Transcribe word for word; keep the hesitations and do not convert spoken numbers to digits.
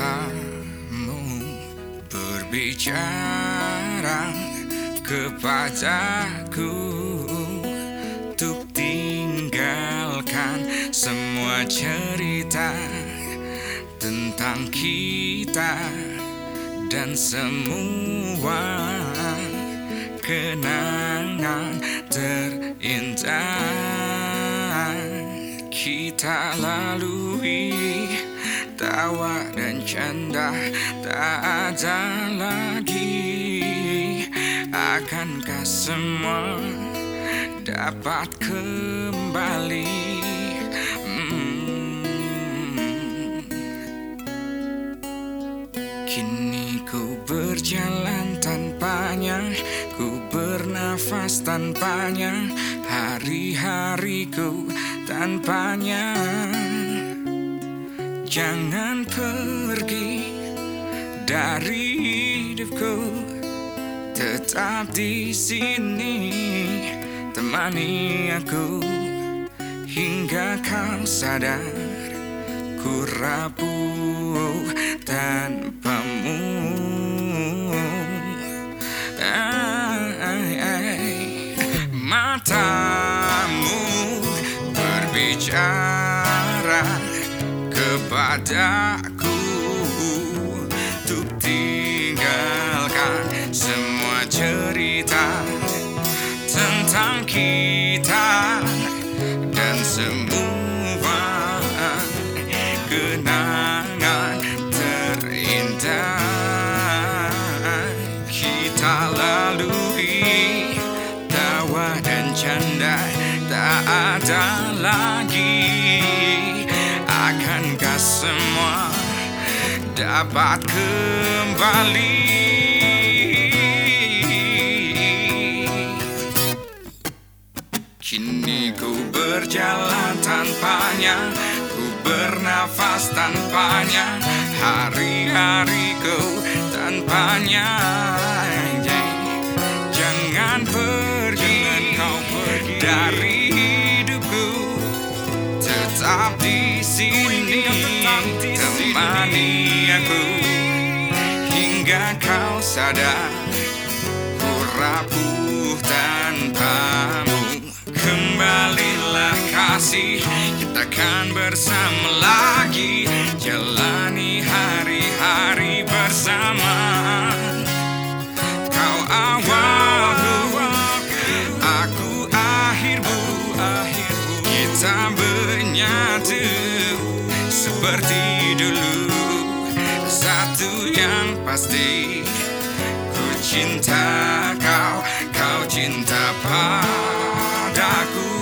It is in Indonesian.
matamu berbicara kepadaku untuk tinggalkan semua cerita tentang kita dan semua kenangan terindah kita lalui. Tawa dan canda tak ada lagi. Akankah semua dapat kembali? hmm. Kini ku berjalan tanpanya, ku bernafas tanpanya, hari-hariku tanpanya. Jangan pergi dari hidupku, tetap di sini temani aku hingga kau sadar ku rapuh tanpamu. Ay, ay. Matamu berbicara kepadaku untuk tinggalkan semua cerita tentang kita dan semua kenangan terindah kita lalui. Tawa dan canda tak ada lagi. Akankah semua dapat kembali? Kini ku berjalan tanpanya, ku bernafas tanpanya, hari-hariku tanpanya. Jangan pergi, kau pergi dari hidupku, tetap di sini temani aku hingga kau sadar ku rapuh tanpamu. Kembalilah kasih, kita kan bersama lagi, jalani hari-hari bersama. Kau awalku, aku akhirmu, kita menyatu seperti dulu. Satu yang pasti, ku cinta kau, kau cinta padaku.